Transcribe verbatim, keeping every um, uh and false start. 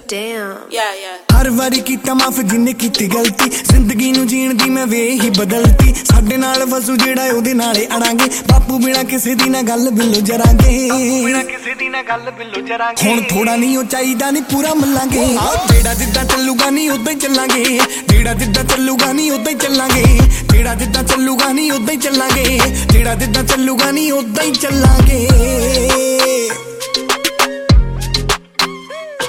Damn. Yeah, yeah. हर वारी कीता माफ जिन्ने कीती गलती जिंदगी नू जीण दी मैं वे ही बदलती साडे नाल वसू जेड़ा ओदे नाले अड़ांगे बापू बिना किसे दी ना गल बिल्लो जरांगे बिना किसे दी ना गल बिल्लो जरांगे हुण थोड़ा नहीं ओ चाहीदा नहीं पूरा मल्लांगे जेड़ा जिद्दां चलूगा नहीं उदां ही चलांगे जेड़ा जिद्दां चलूगा नहीं उदां ही चलांगे जेड़ा जिद्दां चलूगा नहीं उदां ही चलांगे जेड़ा जिद्दां चलूगा नहीं उदां ही चलांगे